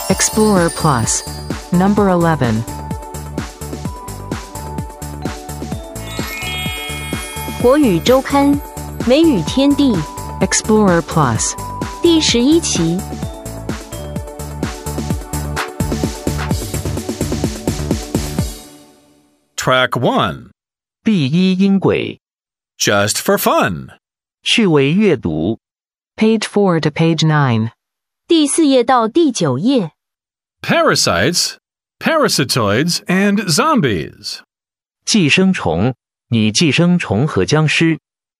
Explorer Plus. Number 11. 国语周刊美语天地 Explorer Plus. 第11期 Track 1. 第一音轨 Just for fun. 趣味阅读 Page 4 to page 9. 第4页到第9页 Parasites, parasitoids, and zombies. 寄生虫拟寄生虫和僵尸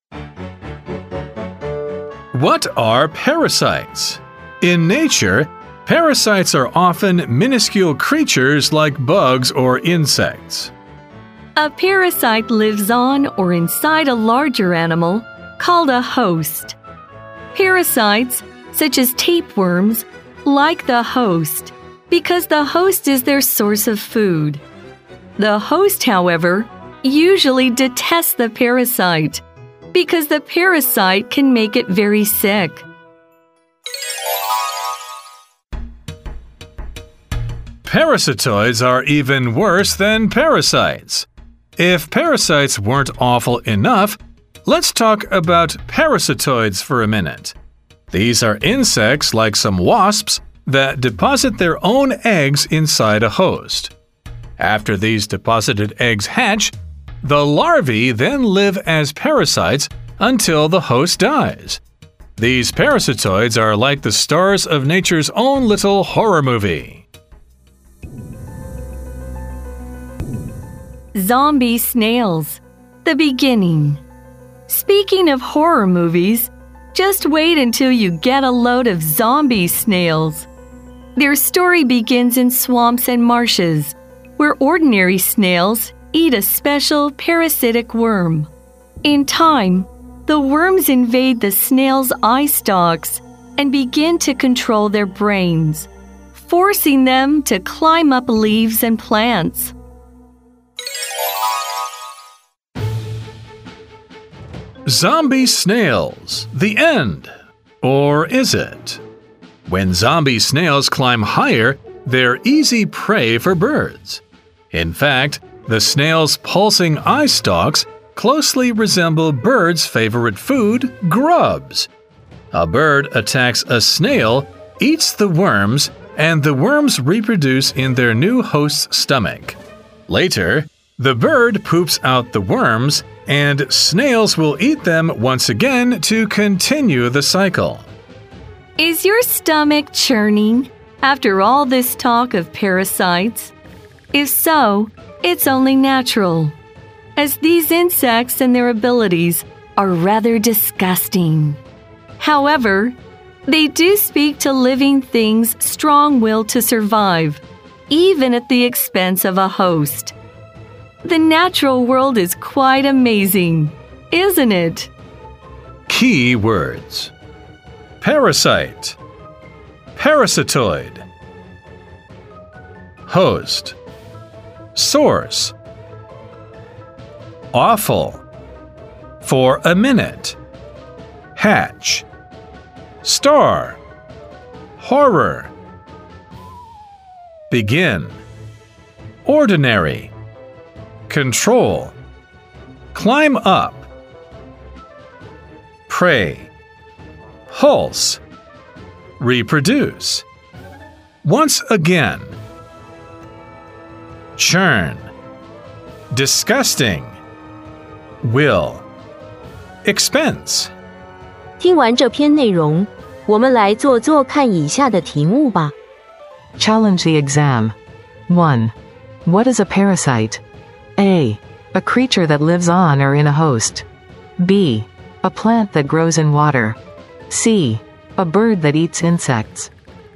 What are parasites? In nature, parasites are often minuscule creatures like bugs or insects. A parasite lives on or inside a larger animal called a host. Parasites, such as tapeworms, like the host because the host is their source of food. The host, however, usually detests the parasite because the parasite can make it very sick. Parasitoids are even worse than parasites. If parasites weren't awful enough, let's talk about parasitoids for a minute. These are insects like some wasps that deposit their own eggs inside a host. After these deposited eggs hatch, the larvae then live as parasites until the host dies. These parasitoids are like the stars of nature's own little horror movie. Zombie snails. The beginning. Speaking of horror movies, just wait until you get a load of zombie snails. Their story begins in swamps and marshes, where ordinary snails eat a special parasitic worm. In time, the worms invade the snails' eye stalks and begin to control their brains, forcing them to climb up leaves and plants. Zombie snails. The end. Or is it? When zombie snails climb higher, they're easy prey for birds. In fact, the snail's pulsing eye stalks closely resemble birds' favorite food, grubs. A bird attacks a snail, eats the worms, and the worms reproduce in their new host's stomach. Later, the bird poops out the worms, and snails will eat them once again to continue the cycle. Is your stomach churning after all this talk of parasites? If so, it's only natural, as these insects and their abilities are rather disgusting. However, they do speak to living things' strong will to survive, even at the expense of a host. The natural world is quite amazing, isn't it? Key words: parasite, parasitoid, host, source, awful, for a minute, hatch, star, horror, begin, ordinary, control, climb up, prey, pulse, reproduce, once again, churn, disgusting, will, expense. 听完这篇内容，我们来做做看以下的题目吧。 Challenge the exam. 1. What is a parasite? A. A creature that lives on or in a host. B. A plant that grows in water. C. A bird that eats insects.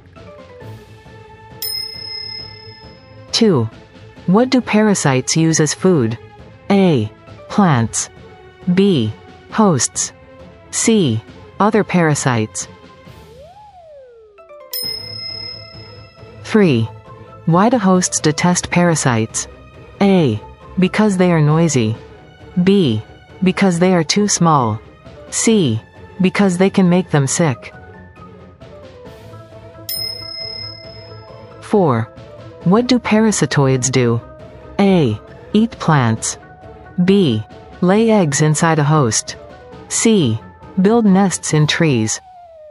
2. What do parasites use as food? A. Plants. B. Hosts. C. Other parasites. 3. Why do hosts detest parasites? A. Because they are noisy. B. Because they are too small. C. Because they can make them sick. 4. What do parasitoids do? A. Eat plants. B. Lay eggs inside a host. C. Build nests in trees.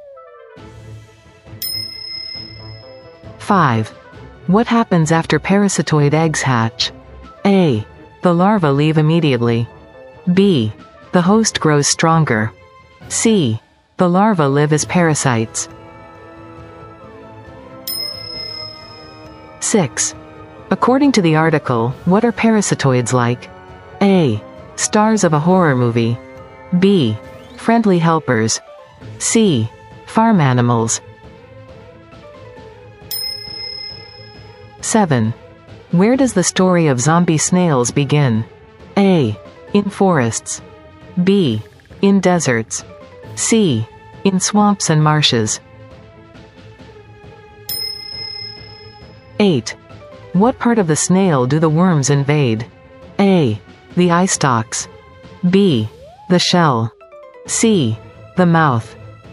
5. What happens after parasitoid eggs hatch? A. The larvae leave immediately. B. The host grows stronger. C. The larvae live as parasites. 6. According to the article, what are parasitoids like? A. Stars of a horror movie. B. Friendly helpers. C. Farm animals. 7. Where does the story of zombie snails begin? A. In forests. B. In deserts. C. In swamps and marshes. 8. What part of the snail do the worms invade? A. The eye stalks. B. The shell. C. The mouth.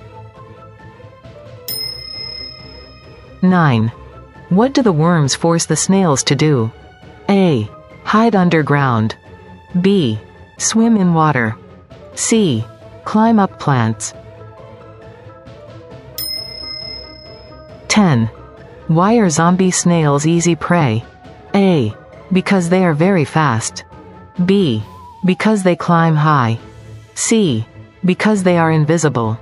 9. What do the worms force the snails to do? A. Hide underground. B. Swim in water. C. Climb up plants. 10. Why are zombie snails easy prey? A. Because they are very fast. B. Because they climb high. C. Because they are invisible.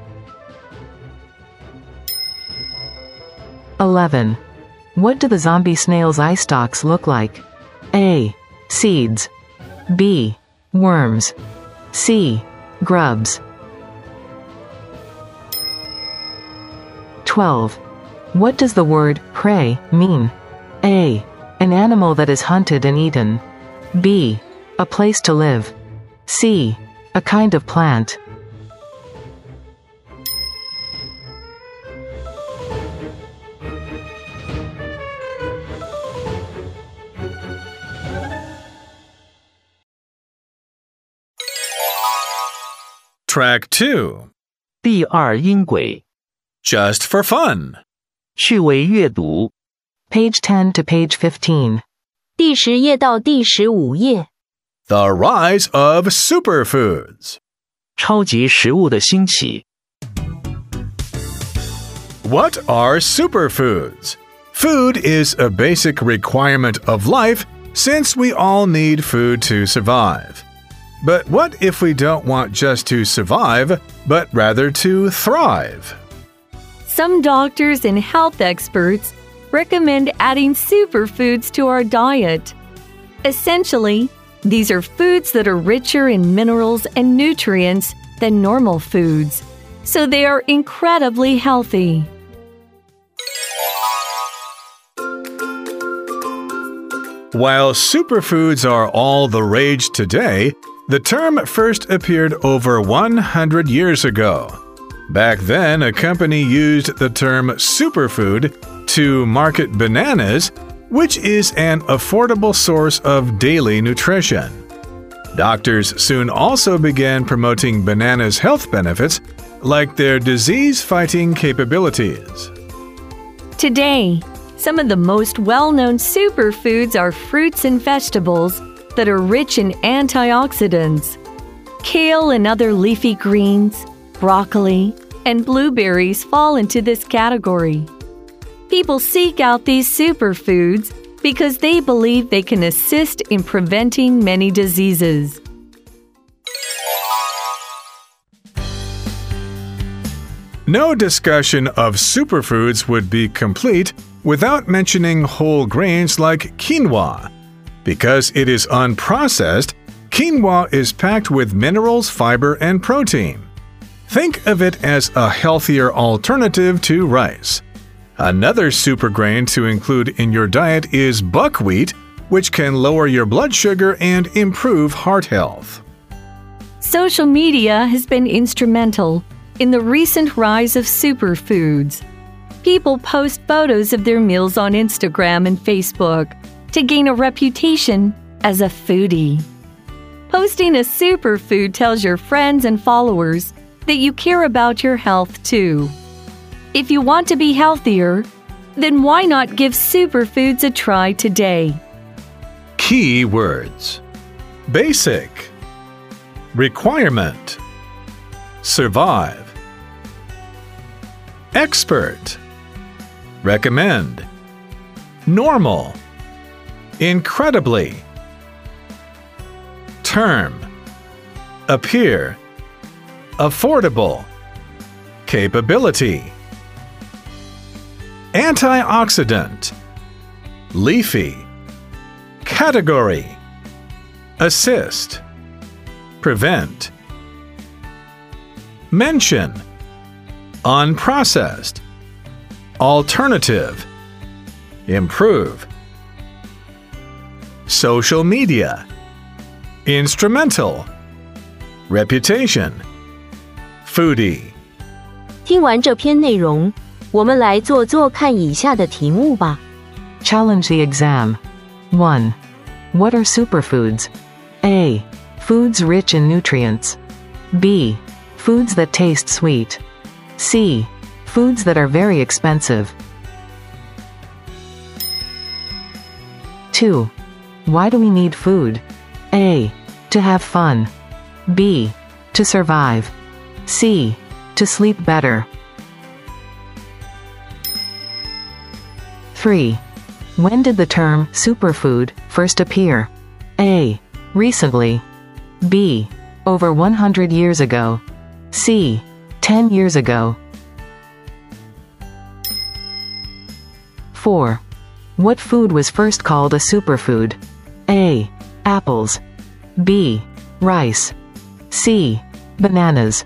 11. What do the zombie snail's eye stalks look like? A. Seeds. B. Worms. C. Grubs. 12. What does the word prey mean? A. An animal that is hunted and eaten. B. A place to live. C. A kind of plant. Track 2. 第二音轨 Just for fun. 趣味阅读 Page 10 to page 15. 第10页到第15页。 The rise of superfoods. 超级食物的兴起 What are superfoods? Food is a basic requirement of life since we all need food to survive. But what if we don't want just to survive, but rather to thrive? Some doctors and health experts recommend adding superfoods to our diet. Essentially, these are foods that are richer in minerals and nutrients than normal foods, so they are incredibly healthy. While superfoods are all the rage today, the term first appeared over 100 years ago. Back then, a company used the term superfood to market bananas, which is an affordable source of daily nutrition. Doctors soon also began promoting bananas' health benefits, like their disease-fighting capabilities. Today, some of the most well-known superfoods are fruits and vegetables that are rich in antioxidants. Kale and other leafy greens, broccoli, and blueberries fall into this category. People seek out these superfoods because they believe they can assist in preventing many diseases. No discussion of superfoods would be complete without mentioning whole grains like quinoa. Because it is unprocessed, quinoa is packed with minerals, fiber, and protein. Think of it as a healthier alternative to rice. Another super grain to include in your diet is buckwheat, which can lower your blood sugar and improve heart health. Social media has been instrumental in the recent rise of superfoods. People post photos of their meals on Instagram and Facebook to gain a reputation as a foodie. Posting a superfood tells your friends and followers that you care about your health too. If you want to be healthier, Then why not give superfoods a try today? Key words: basic, requirement, survive, expert, recommend, normal, incredibly, term, appear, affordable, capability, antioxidant, leafy, category, assist, prevent, mention, unprocessed, alternative, improve, social media, instrumental, reputation, foodie. 听完这篇内容，我们来做做看以下的题目吧。 Challenge the exam. 1. What are superfoods? A. Foods rich in nutrients. B. Foods that taste sweet. C. Foods that are very expensive. 2. Why do we need food? A. To have fun. B. To survive. C. To sleep better. 3. When did the term superfood first appear? A. Recently. B. Over 100 years ago. C. 10 years ago. 4. What food was first called a superfood? A. Apples. B. Rice. C. Bananas.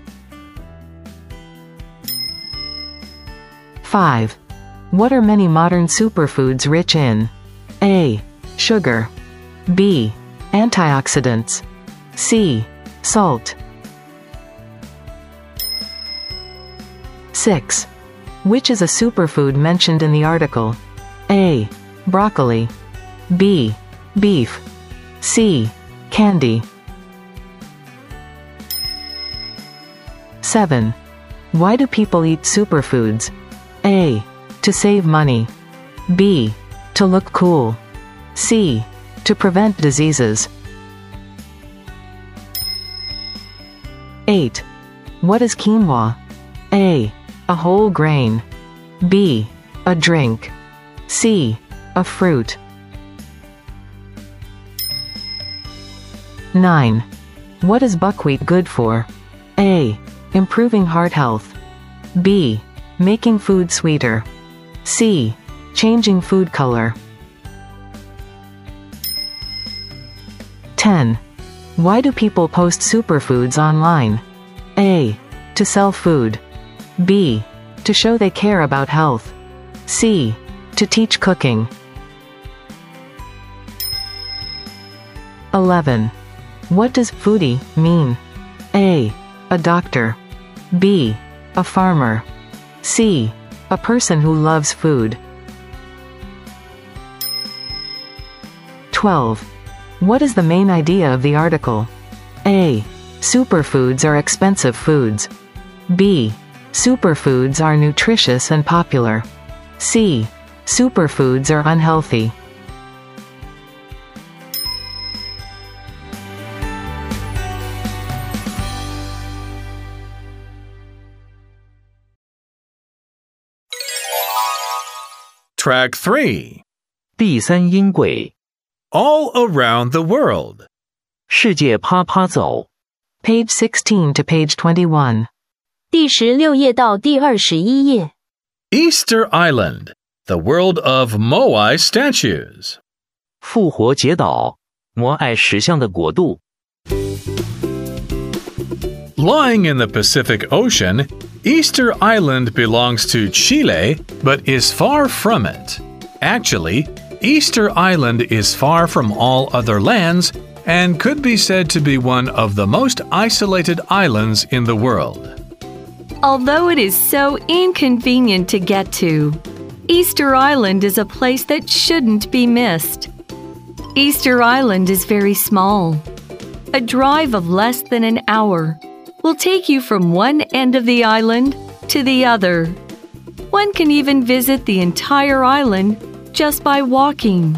5. What are many modern superfoods rich in? A. Sugar. B. Antioxidants. C. Salt. 6. Which is a superfood mentioned in the article? A. Broccoli. B. Beef. C. Candy. 7. Why do people eat superfoods? A. To save money. B. To look cool. C. To prevent diseases. 8. What is quinoa? A. A whole grain. B. A drink. C. A fruit. 9. What is buckwheat good for? A. Improving heart health. B. Making food sweeter. C. Changing food color. 10. Why do people post superfoods online? A. To sell food. B. To show they care about health. C. To teach cooking. 11. What does foodie mean? A. A doctor. B. A farmer. C. A person who loves food. 12. What is the main idea of the article? A. Superfoods are expensive foods. B. Superfoods are nutritious and popular. C. Superfoods are unhealthy. Track 3. 第三音轨， All around the world. 世界啪啪走， Page 16 to page 21. 第16页到第21页。 Easter Island, the world of Moai statues. 复活节岛，摩艾石像的国度。 Lying in the Pacific Ocean, Easter Island belongs to Chile, but is far from it. Actually, Easter Island is far from all other lands and could be said to be one of the most isolated islands in the world. Although it is so inconvenient to get to, Easter Island is a place that shouldn't be missed. Easter Island is very small. A drive of less than an hour will take you from one end of the island to the other. One can even visit the entire island just by walking.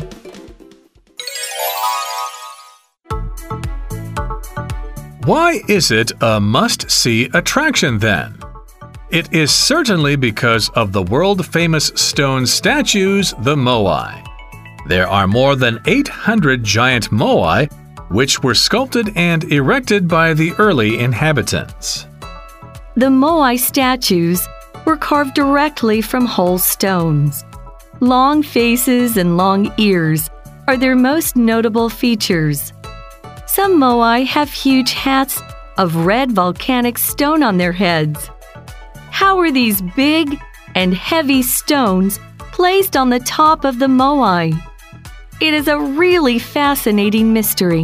Why is it a must-see attraction then? It is certainly because of the world-famous stone statues, the moai. There are more than 800 giant moai, which were sculpted and erected by the early inhabitants. The moai statues were carved directly from whole stones. Long faces and long ears are their most notable features. Some moai have huge hats of red volcanic stone on their heads. How are these big and heavy stones placed on the top of the moai? It is a really fascinating mystery.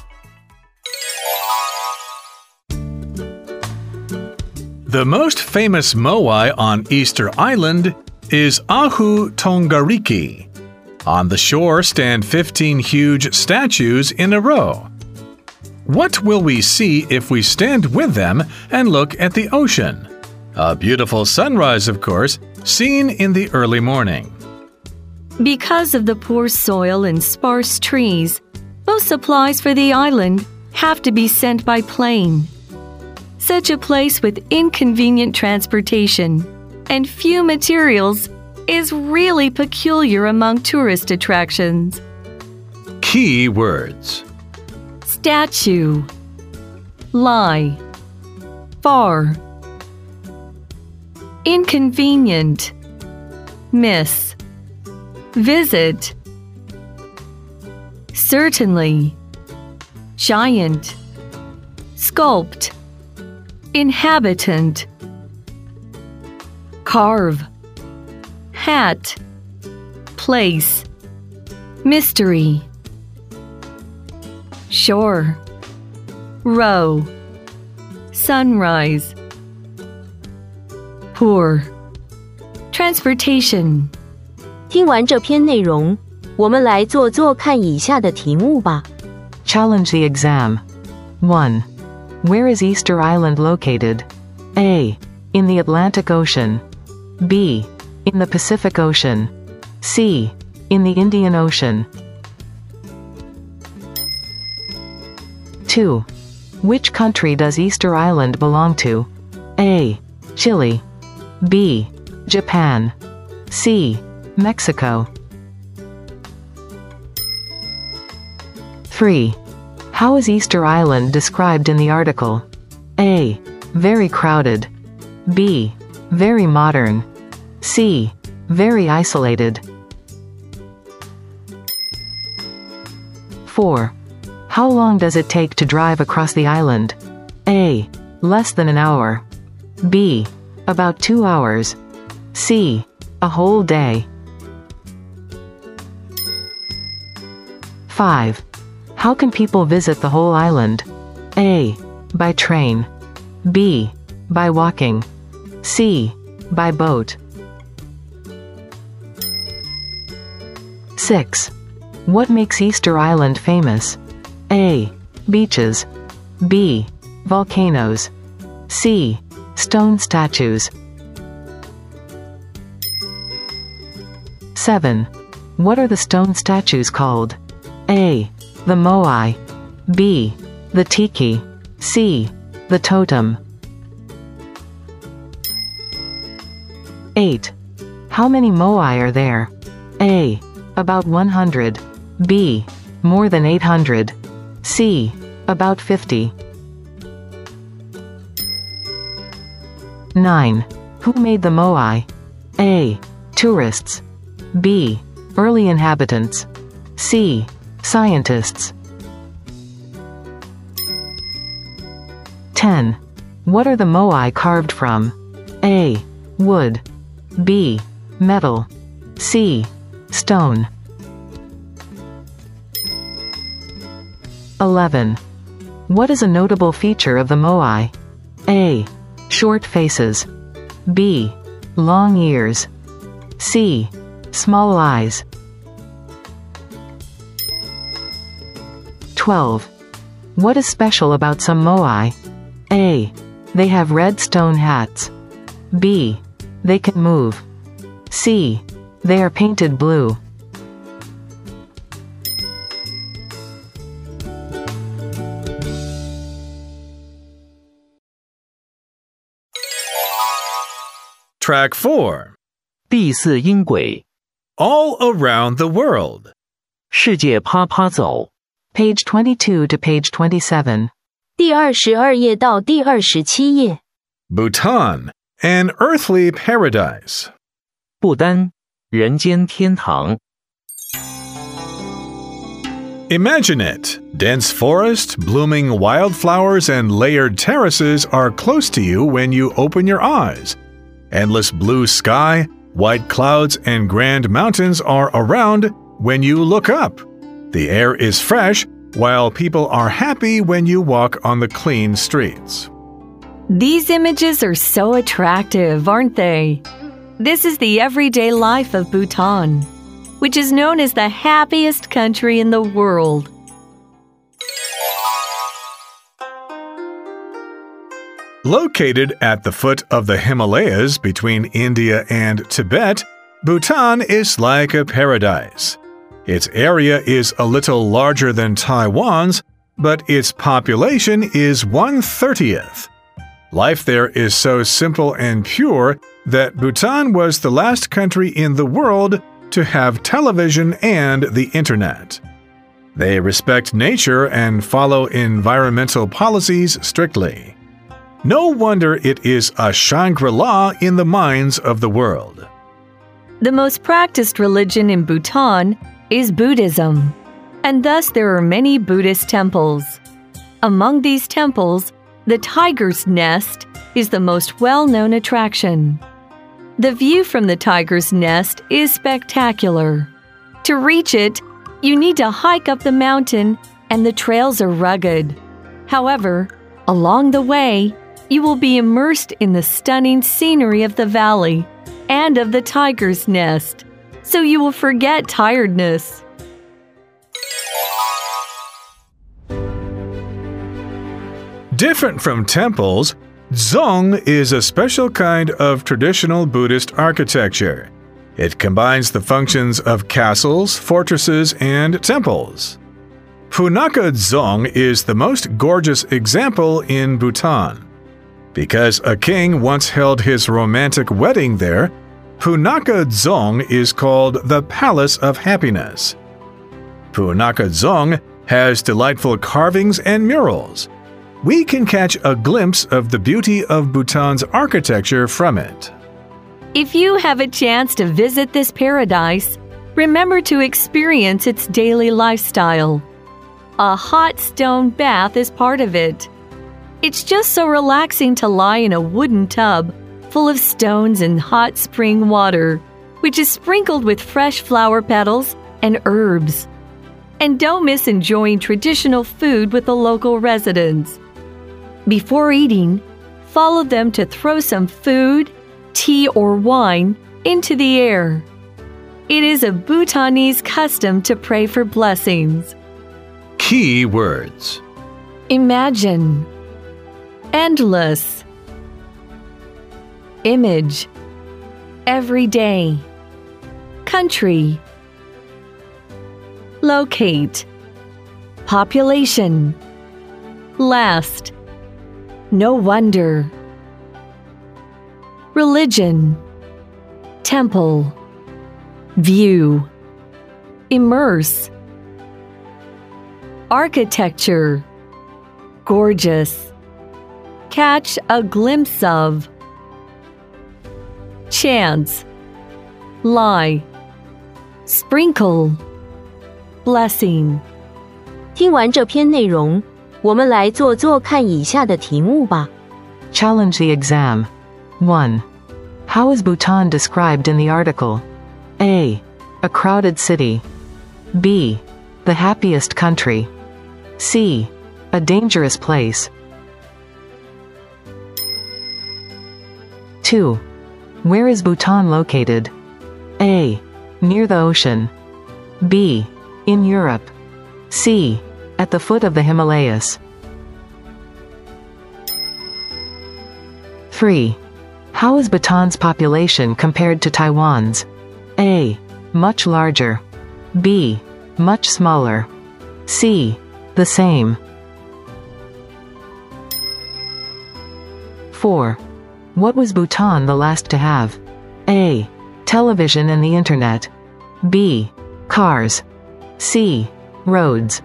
The most famous moai on Easter Island is Ahu Tongariki. On the shore stand 15 huge statues in a row. What will we see if we stand with them and look at the ocean? A beautiful sunrise, of course, seen in the early morning. Because of the poor soil and sparse trees, most supplies for the island have to be sent by plane. Such a place with inconvenient transportation and few materials is really peculiar among tourist attractions. Key words: Statue, lie, far, inconvenient, miss, visit, certainly, giant, sculpt, inhabitant, carve, hat, place, mystery, shore, row, sunrise, poor, transportation. 听完这篇内容，我们来做做看以下的题目吧。 Challenge the exam. 1. Where is Easter Island located? A. In the Atlantic Ocean. B. In the Pacific Ocean. C. In the Indian Ocean. 2. Which country does Easter Island belong to? A. Chile. B. Japan. C. Mexico. 3. How is Easter Island described in the article? A. Very crowded. B. Very modern. C. Very isolated. 4. How long does it take to drive across the island? A. Less than an hour. B. About 2 hours. C. A whole day. 5. How can people visit the whole island? A. By train. B. By walking. C. By boat. 6. What makes Easter Island famous? A. Beaches. B. Volcanoes. C. Stone statues. 7. What are the stone statues called? A. The moai. B. The tiki. C. The totem. 8. How many moai are there? A. About 100. B. More than 800. C. About 50. 9. Who made the moai? A. Tourists. B. Early inhabitants. C. Scientists. 10. What are the moai carved from? A. Wood. B. Metal. C. Stone. 11. What is a notable feature of the moai? A. Short faces. B. Long ears. C. Small eyes. 12. What is special about some moai? A. They have red stone hats. B. They can move. C. They are painted blue. Track 4. 第四音轨， All around the world. 世界啪啪走， Page 22 to page 27. 第22页到第27页。 Bhutan, an earthly paradise. 不丹，人间天堂。 Imagine it. Dense forest, blooming wildflowers, and layered terraces are close to you when you open your eyes. Endless blue sky, white clouds, and grand mountains are around when you look up. The air is fresh, while people are happy when you walk on the clean streets. These images are so attractive, aren't they? This is the everyday life of Bhutan, which is known as the happiest country in the world. Located at the foot of the Himalayas between India and Tibet, Bhutan is like a paradise. Its area is a little larger than Taiwan's, but its population is 1/30th. Life there is so simple and pure that Bhutan was the last country in the world to have television and the internet. They respect nature and follow environmental policies strictly. No wonder it is a Shangri-La in the minds of the world. The most practiced religion in Bhutan is Buddhism, and thus there are many Buddhist temples. Among these temples, the Tiger's Nest is the most well-known attraction. The view from the Tiger's Nest is spectacular. To reach it, you need to hike up the mountain, and the trails are rugged. However, along the way, you will be immersed in the stunning scenery of the valley and of the Tiger's Nest, so you will forget tiredness. Different from temples, dzong is a special kind of traditional Buddhist architecture. It combines the functions of castles, fortresses, and temples. Punakha Dzong is the most gorgeous example in Bhutan. Because a king once held his romantic wedding there, Punakha Dzong is called the Palace of Happiness. Punakha Dzong has delightful carvings and murals. We can catch a glimpse of the beauty of Bhutan's architecture from it. If you have a chance to visit this paradise, remember to experience its daily lifestyle. A hot stone bath is part of it. It's just so relaxing to lie in a wooden tub full of stones and hot spring water, which is sprinkled with fresh flower petals and herbs. And don't miss enjoying traditional food with the local residents. Before eating, follow them to throw some food, tea, or wine into the air. It is a Bhutanese custom to pray for blessings. Key words. Imagine. Endless. Image. Everyday. Country. Locate. Population. Last. No wonder. Religion. Temple. View. Immerse. Architecture. Gorgeous. Catch a glimpse of. Chance. Lie. Sprinkle. Blessing. 听完这篇内容，我们来做做看以下的题目吧。 Challenge the exam. 1. How is Bhutan described in the article? A. A crowded city. B. The happiest country. C. A dangerous place. 2. Where is Bhutan located? A. Near the ocean. B. In Europe. C. At the foot of the Himalayas. 3. How is Bhutan's population compared to Taiwan's? A. Much larger. B. Much smaller. C. The same. 4. What was Bhutan the last to have? A. Television and the Internet. B. Cars. C. Roads.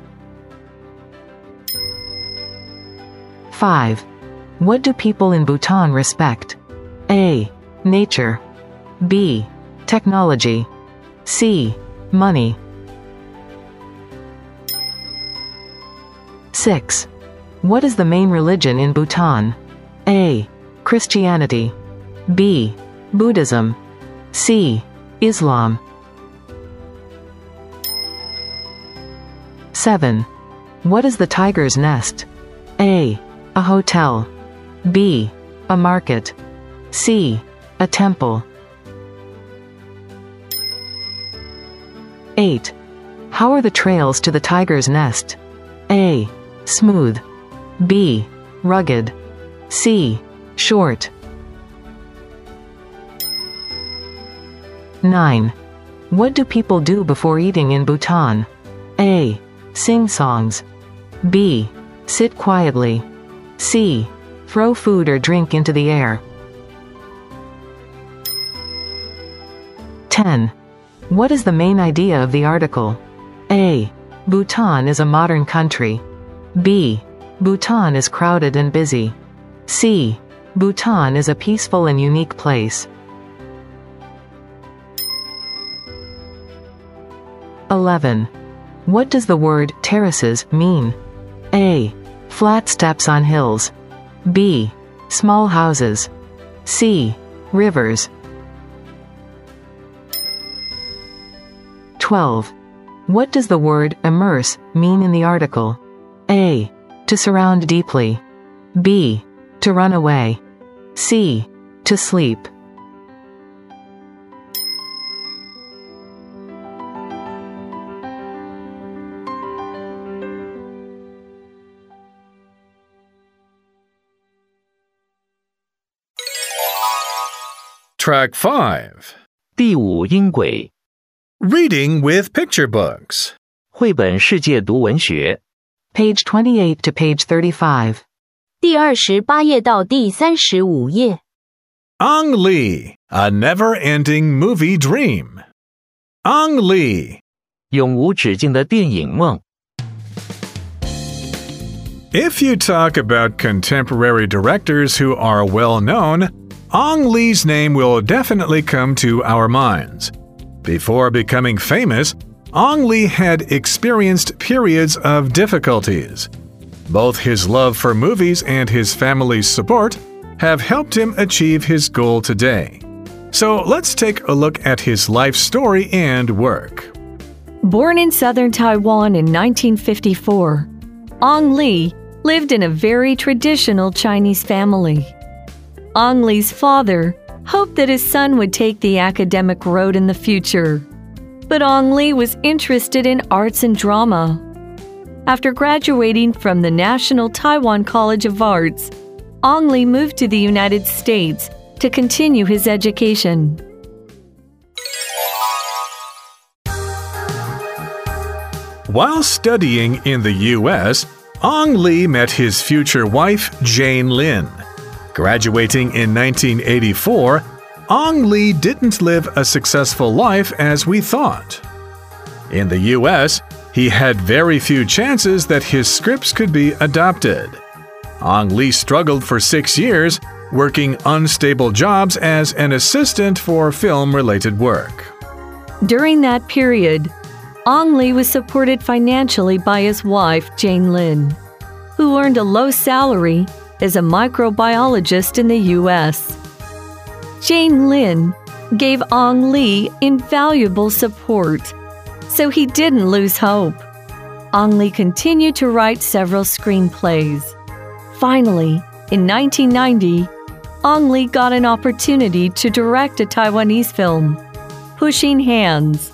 5. What do people in Bhutan respect? A. Nature. B. Technology. C. Money. 6. What is the main religion in Bhutan? A. Christianity. B. Buddhism. C. Islam. 7. What is the tiger's nest? A. A hotel. B. A market. C. A temple. 8. How are the trails to the tiger's nest? A. Smooth. B. Rugged. C. Short. 9. What do people do before eating in Bhutan? A. Sing songs. B. Sit quietly. C. Throw food or drink into the air. 10. What is the main idea of the article? A. Bhutan is a modern country. B. Bhutan is crowded and busy. C. Bhutan is a peaceful and unique place. 11. What does the word terraces mean? A. Flat steps on hills. B. Small houses. C. Rivers. 12. What does the word immerse mean in the article? A. To surround deeply. B. To run away. C. To sleep. Track 5. 第5音轨 Reading with picture books. 绘本世界读文学 Page 28 to page 35. 第28页到第35页。 Ang Lee, A Never-Ending Movie Dream. Ang Lee. 永无止境的电影梦 If you talk about contemporary directors who are well known, Ang Lee's name will definitely come to our minds. Before becoming famous, Ang Lee had experienced periods of difficulties. Both his love for movies and his family's support have helped him achieve his goal today. So let's take a look at his life story and work. Born in southern Taiwan in 1954, Ang Lee lived in a very traditional Chinese family. Ang Lee's father hoped that his son would take the academic road in the future. But Ang Lee was interested in arts and drama. After graduating from the National Taiwan College of Arts, Ang Lee moved to the United States to continue his education. While studying in the U.S., Ang Lee met his future wife, Jane Lin. Graduating in 1984, Ang Lee didn't live a successful life as we thought. In the U.S., he had very few chances that his scripts could be adopted. Ang Lee struggled for 6 years, working unstable jobs as an assistant for film-related work. During that period, Ang Lee was supported financially by his wife, Jane Lin, who earned a low salary as a microbiologist in the U.S. Jane Lin gave Ang Lee invaluable support, so he didn't lose hope. Ang Lee continued to write several screenplays. Finally, in 1990, Ang Lee got an opportunity to direct a Taiwanese film, Pushing Hands.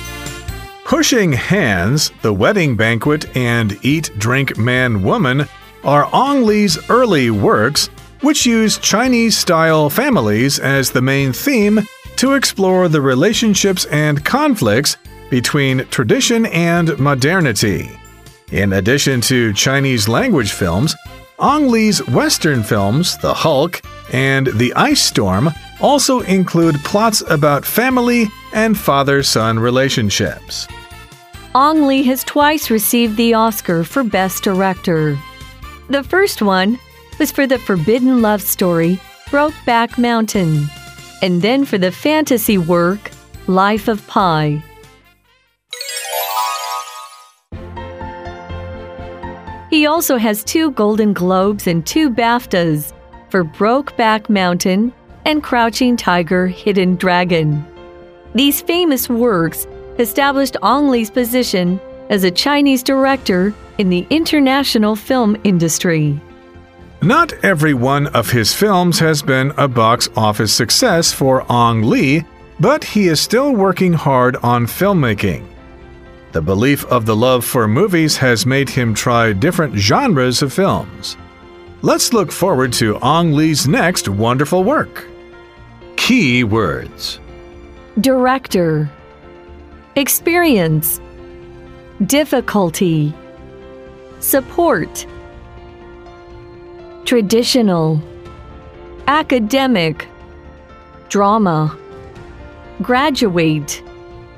Pushing Hands, The Wedding Banquet, and Eat, Drink, Man, Woman are Ang Lee's early works, which use Chinese-style families as the main theme to explore the relationships and conflicts between tradition and modernity. In addition to Chinese language films, Ang Lee's Western films, The Hulk and The Ice Storm, also include plots about family and father-son relationships. Ang Lee has twice received the Oscar for Best Director. The first one was for the forbidden love story, Brokeback Mountain, and then for the fantasy work, Life of Pi. He also has 2 Golden Globes and 2 BAFTAs for Brokeback Mountain and Crouching Tiger, Hidden Dragon. These famous works established Ang Lee's position as a Chinese director in the international film industry. Not every one of his films has been a box office success for Ang Lee, but he is still working hard on filmmaking. The belief of the love for movies has made him try different genres of films. Let's look forward to Ang Lee's next wonderful work. Key words: Director, experience, difficulty, support, traditional, academic, drama, graduate,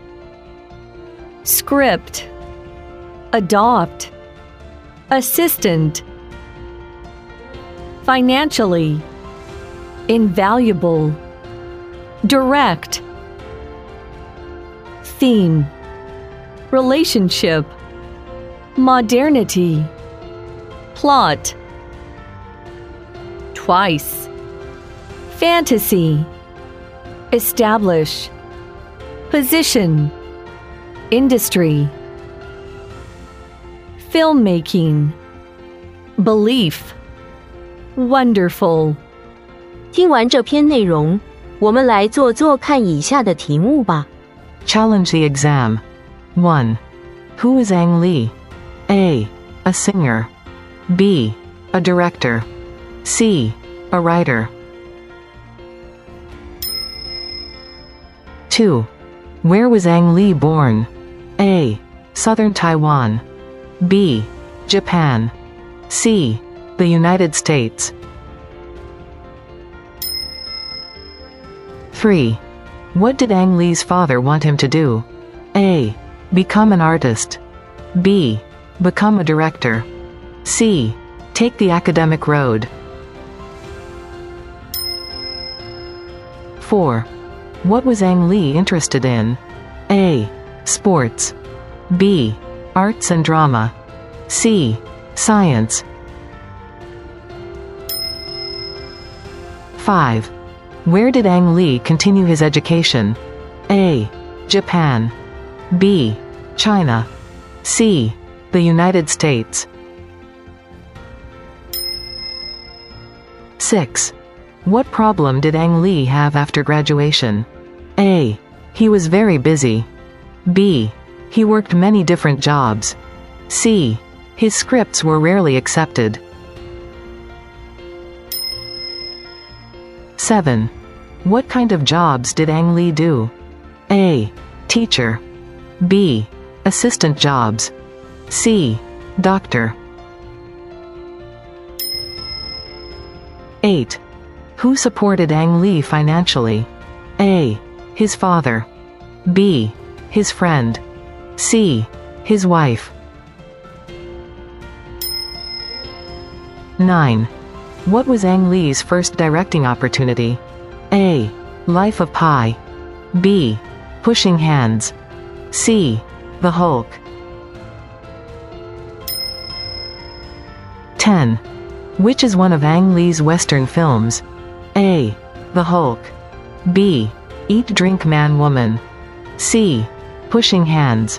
script, adopt, assistant, financially, invaluable, direct, theme, relationship, modernity, plot, twice, fantasy, establish, position, industry, filmmaking, belief, wonderful. 听完这篇内容，我们来做做看以下的题目吧。 Challenge the exam. 1. Who is Ang Lee? A. A singer. B. A director. C. A writer. 2. Where was Ang Lee born? A. Southern Taiwan. B. Japan. C. The United States. 3. What did Ang Lee's father want him to do? A. Become an artist. B. Become a director. C. Take the academic road. 4. What was Ang Lee interested in? A. Sports. B. Arts and drama. C. Science. 5. Where did Ang Lee continue his education? A. Japan. B. China. C. The United States. 6. What problem did Ang Lee have after graduation? A. He was very busy. B. He worked many different jobs. C. His scripts were rarely accepted. 7. What kind of jobs did Ang Lee do? A. Teacher. B. Assistant jobs. C. Doctor. 8. Who supported Ang Lee financially? A. His father. B. His friend. C. His wife. 9. What was Ang Lee's first directing opportunity? A. Life of Pi. B. Pushing Hands. C. The Hulk. 10. Which is one of Ang Lee's Western films? A. The Hulk. B. Eat Drink Man Woman. C. Pushing Hands.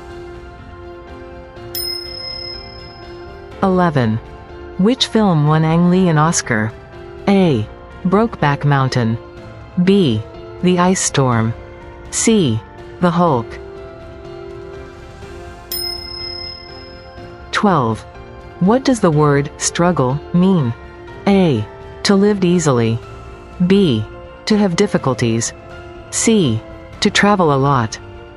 11. Which film won Ang Lee an Oscar? A. Brokeback Mountain. B. The Ice Storm. C. The Hulk. 12. What does the word struggle mean? A. To live easily. B. To have difficulties. C. To travel a lot.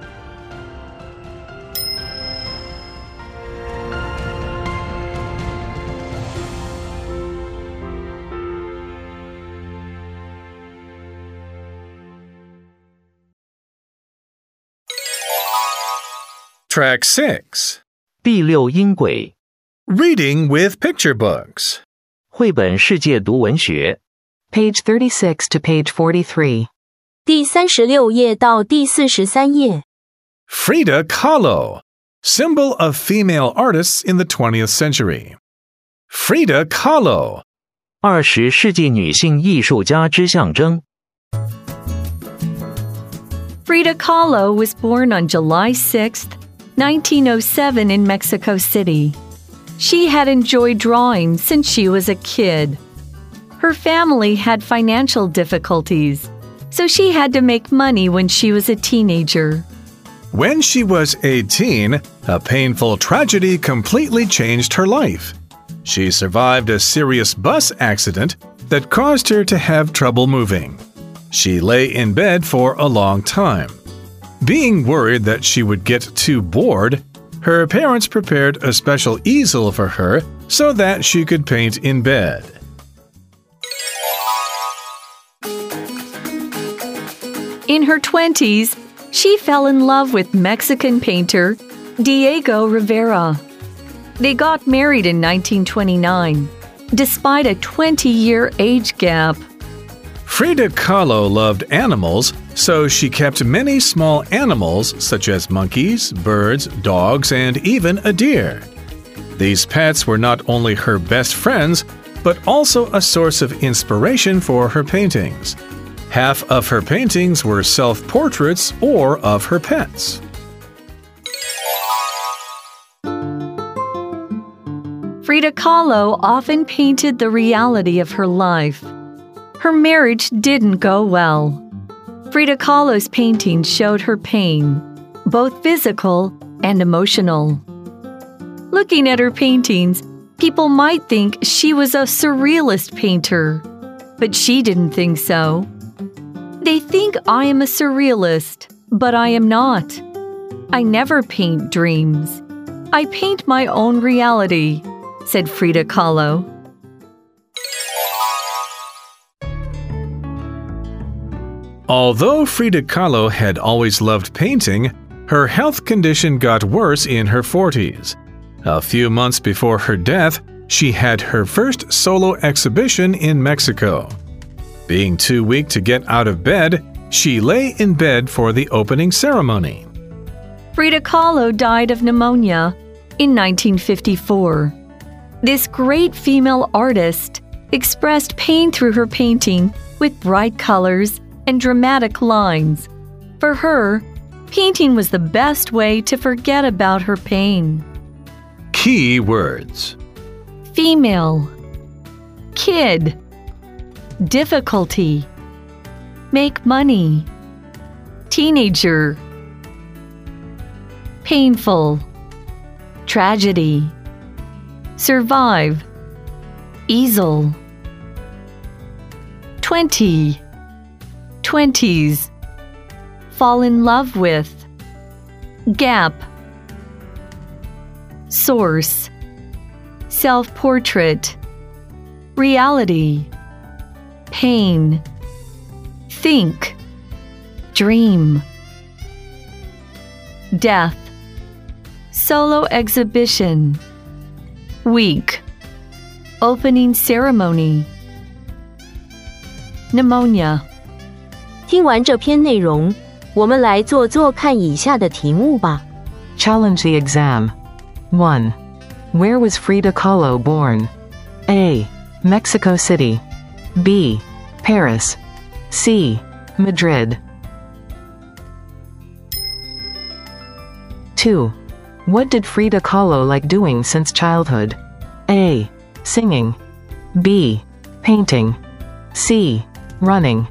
Track 6. 第6音轨 Reading with picture books. 绘本世界读文学 Page 36 to page 43. 第36页到第43页。 Frida Kahlo, symbol of female artists in the 20th century. Frida Kahlo. 20世纪女性艺术家之象征 Frida Kahlo was born on July 6th, 1907 in Mexico City. She had enjoyed drawing since she was a kid. Her family had financial difficulties, so she had to make money when she was a teenager. When she was 18, a painful tragedy completely changed her life. She survived a serious bus accident that caused her to have trouble moving. She lay in bed for a long time. Being worried that she would get too bored, her parents prepared a special easel for her so that she could paint in bed. In her 20s, she fell in love with Mexican painter Diego Rivera. They got married in 1929, despite a 20-year age gap. Frida Kahlo loved animals, so she kept many small animals such as monkeys, birds, dogs, and even a deer. These pets were not only her best friends, but also a source of inspiration for her paintings. Half of her paintings were self-portraits or of her pets. Frida Kahlo often painted the reality of her life. Her marriage didn't go well. Frida Kahlo's paintings showed her pain, both physical and emotional. Looking at her paintings, people might think she was a surrealist painter, but she didn't think so. They think I am a surrealist, but I am not. I never paint dreams. I paint my own reality, said Frida Kahlo. Although Frida Kahlo had always loved painting, her health condition got worse in her 40s. A few months before her death, she had her first solo exhibition in Mexico. Being too weak to get out of bed, she lay in bed for the opening ceremony. Frida Kahlo died of pneumonia in 1954. This great female artist expressed pain through her painting with bright colors and dramatic lines. For her, painting was the best way to forget about her pain. Key words: Female, kid, difficulty, make money, teenager, painful, tragedy, survive, easel, 20, 20s, fall in love with, gap, source, self-portrait, reality, pain, think, dream, death, solo exhibition, week, opening ceremony, pneumonia. 听完这篇内容，我们来做做看以下的题目吧。 Challenge the exam. 1. Where was Frida Kahlo born? A. Mexico City. B. Paris. C. Madrid. 2. What did Frida Kahlo like doing since childhood? A. Singing. B. Painting. C. Running.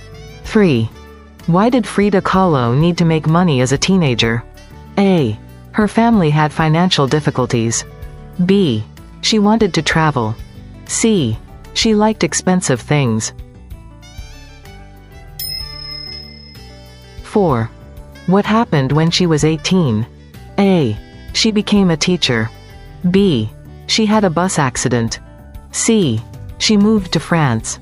3. Why did Frida Kahlo need to make money as a teenager? A. Her family had financial difficulties. B. She wanted to travel. C. She liked expensive things. 4. What happened when she was 18? A. She became a teacher. B. She had a bus accident. C. She moved to France.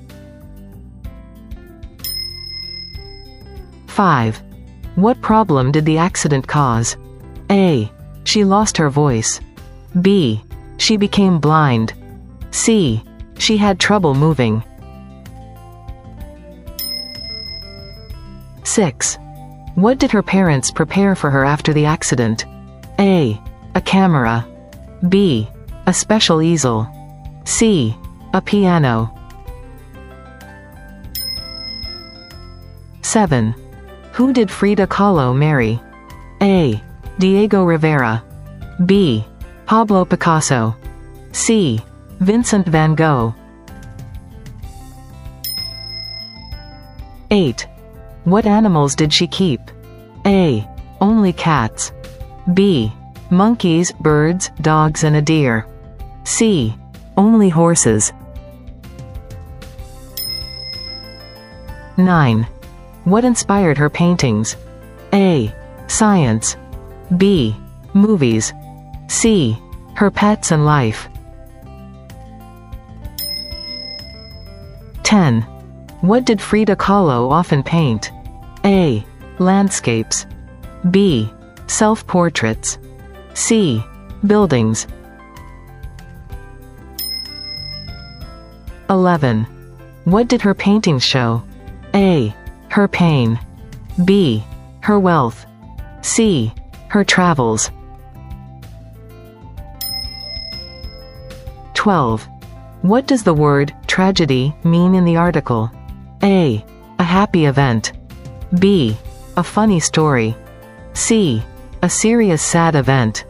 5. What problem did the accident cause? A. She lost her voice. B. She became blind. C. She had trouble moving. 6. What did her parents prepare for her after the accident? A. A camera. B. A special easel. C. A piano. 7. Who did Frida Kahlo marry? A. Diego Rivera. B. Pablo Picasso. C. Vincent van Gogh. 8. What animals did she keep? A. Only cats. B. Monkeys, birds, dogs, and a deer. C. Only horses. 9. What inspired her paintings? A. Science. B. Movies. C. Her pets and life. 10. What did Frida Kahlo often paint? A. Landscapes. B. Self-portraits. C. Buildings. 11. What did her paintings show? A. Her pain. B. Her wealth. C. Her travels. 12. What does the word tragedy mean in the article? A. A happy event. B. A funny story. C. A serious sad event.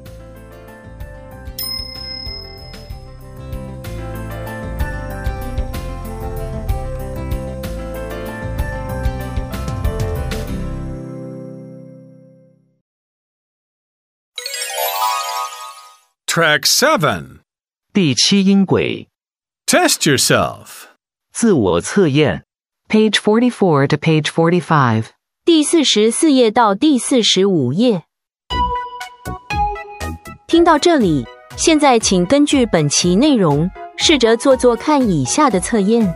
Track 7. 第7音轨 Test yourself. 自我测验 Page 44 to page 45. 第44页到第45页。听到这里，现在请根据本期内容，试着做做看以下的测验。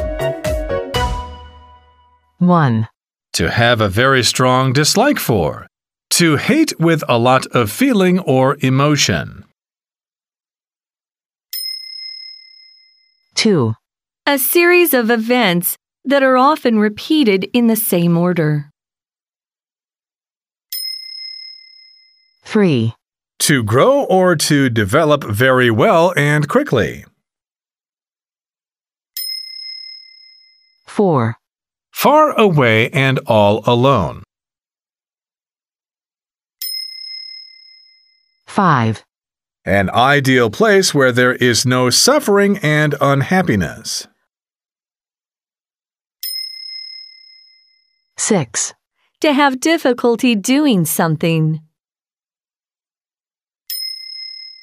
1. To have a very strong dislike for. To hate with a lot of feeling or emotion. 2. A series of events that are often repeated in the same order. 3. To grow or to develop very well and quickly. 4. Far away and all alone. 5. An ideal place where there is no suffering and unhappiness. 6. To have difficulty doing something.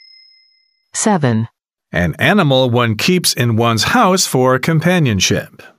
7. An animal one keeps in one's house for companionship.